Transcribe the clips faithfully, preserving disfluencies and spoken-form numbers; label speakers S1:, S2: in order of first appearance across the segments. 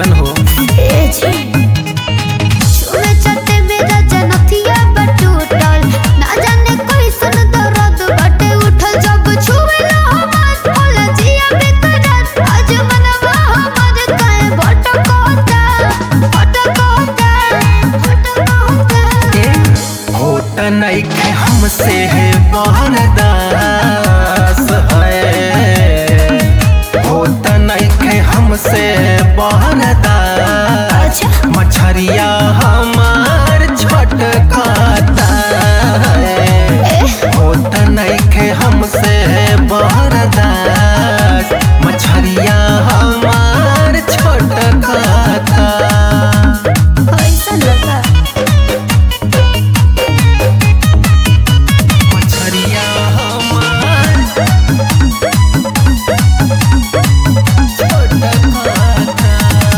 S1: कैसन हो?
S2: ए जी छुए चटे मेरा जनथिया बटूटल ना जाने कैसन दर्द बटे उठल जब छुए ला हमर होला जिया बेकरार आज मनवा हमर काहे भटकोता भटकोता भटकोता
S1: होत नइखे हमसे है बहरदास है, होत नइखे हमसे बहरदास। मछरिया हमार छटकाता है, होत नइखे हमसे बहरदास। मछरिया हमार छटकाता।
S2: ऐसा लगा
S1: मछरिया हमार छटकाता।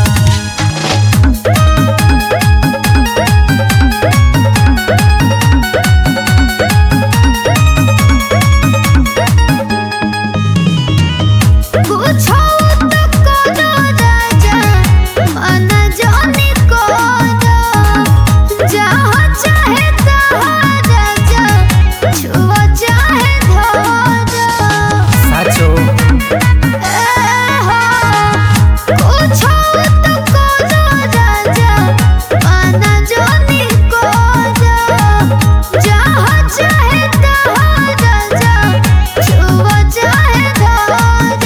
S2: पूछो तो करो राजा मन जाने करो जहाँ चाहे तहाँ राजा छुआ चाहे धरो
S1: साचो
S2: ए हो पूछो तो करो राजा मन जाने करो जहाँ चाहे तहाँ राजा छुआ चाहे धरो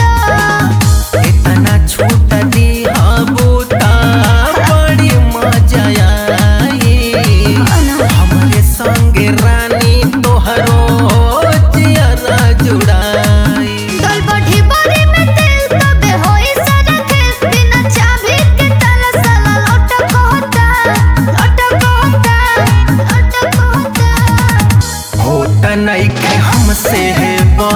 S1: इतना छूट दिया बूता बड़ी मजा आई। हमरे संगे रानी तोहरो जियरा जुड़ाई।
S2: दल बढ़ी बड़ी में तेल तबे होई सारा खेल बिना चाबी के ताला साला लटक होता लटक होता लटक होता
S1: होत नइखे हमसे है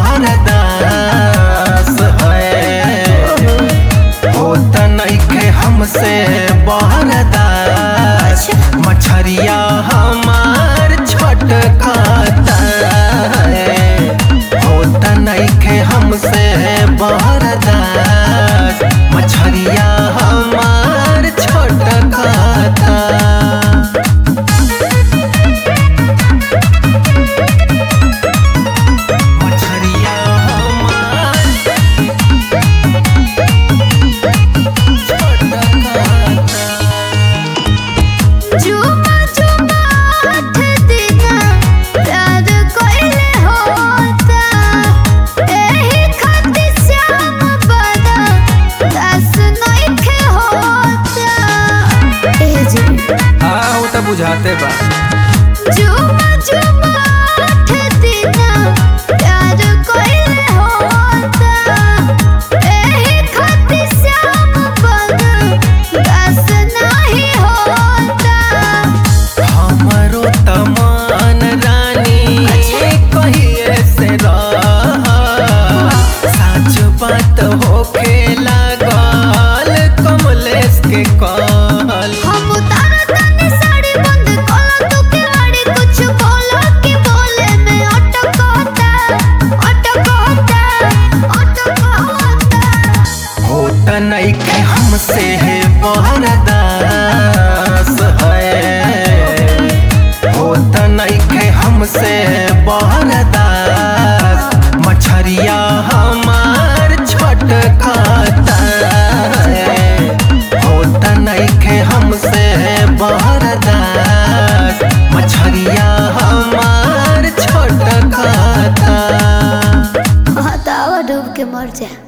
S1: बहरदास है, होत नइखे हमसे बहरदास। मछरिया हमार छटकाता है, होत नइखे हमसे बहरदास। मछरिया हमार छटकाता। मछरिया हमार छटकाता।
S2: जुमा जुमा आठ दिना प्यार कोइले होता एही खातिर श्याम बड़ा दास नइखे होता ए जी
S1: आओ त बुझाते बा।
S2: जुमा जुमा आठ दिना प्यार कोइले होता एही खातिर श्याम बड़ा दास नहीं होता
S1: हमरो तमान रानी कहिए से रहा। सच बात होखे लागल कमलेश के कहल।
S2: हम उतारा तनी साड़ी बंद कला तू के वाड़ी कुछ बोला कि बोले में अटक होता अटक होता अटक होता
S1: होत नइखे हमसे है बहरदास है, होत नइखे हमसे बहरदास। मछरिया हमार छटकाता है, होत नइखे हमसे बहरदास। मछरिया हमार छटकाता।
S2: हतावा डूब के मर जा।